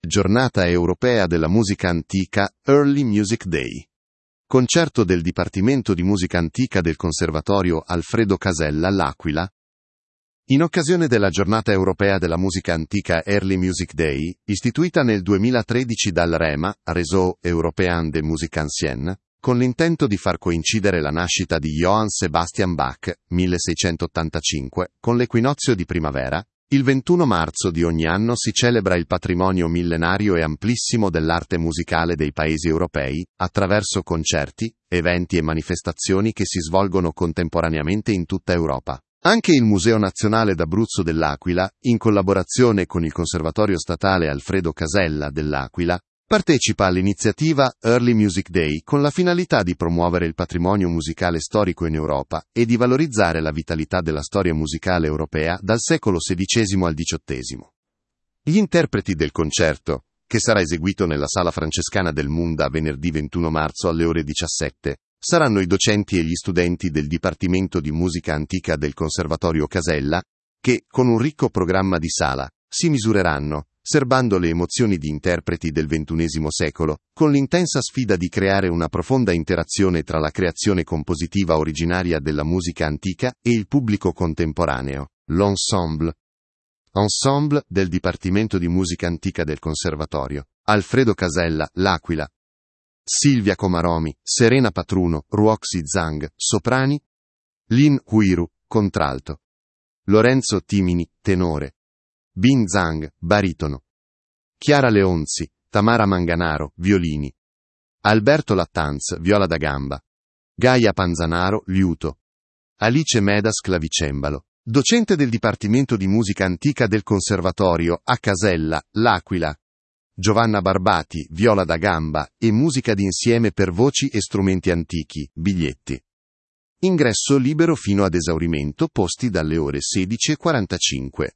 Giornata Europea della Musica Antica, Early Music Day. Concerto del Dipartimento di Musica Antica del Conservatorio Alfredo Casella, L'Aquila. In occasione della Giornata Europea della Musica Antica Early Music Day, istituita nel 2013 dal REMA, Réseau Européen de Musique Ancienne, con l'intento di far coincidere la nascita di Johann Sebastian Bach, 1685, con l'equinozio di primavera, il 21 marzo di ogni anno si celebra il patrimonio millenario e amplissimo dell'arte musicale dei paesi europei, attraverso concerti, eventi e manifestazioni che si svolgono contemporaneamente in tutta Europa. Anche il Museo Nazionale d'Abruzzo dell'Aquila, in collaborazione con il Conservatorio Statale Alfredo Casella dell'Aquila, partecipa all'iniziativa Early Music Day con la finalità di promuovere il patrimonio musicale storico in Europa e di valorizzare la vitalità della storia musicale europea dal secolo XVI al XVIII. Gli interpreti del concerto, che sarà eseguito nella Sala Francescana del Munda venerdì 21 marzo alle ore 17, saranno i docenti e gli studenti del Dipartimento di Musica Antica del Conservatorio Casella, che, con un ricco programma di sala, si misureranno, serbando le emozioni di interpreti del XXI secolo, con l'intensa sfida di creare una profonda interazione tra la creazione compositiva originaria della musica antica e il pubblico contemporaneo, l'ensemble. Ensemble del Dipartimento di Musica Antica del Conservatorio, Alfredo Casella, L'Aquila. Silvia Comaromi, Serena Patruno, Ruoxi Zhang, soprani. Lin Huiru, contralto. Lorenzo Timini, tenore. Bin Zhang, baritono. Chiara Leonzi, Tamara Manganaro, violini. Alberto Lattanz, viola da gamba. Gaia Panzanaro, liuto. Alice Medas, clavicembalo. Docente del Dipartimento di Musica Antica del Conservatorio, a Casella, L'Aquila. Giovanna Barbati, viola da gamba e musica d'insieme per voci e strumenti antichi, biglietti. Ingresso libero fino ad esaurimento, posti dalle ore 16:45.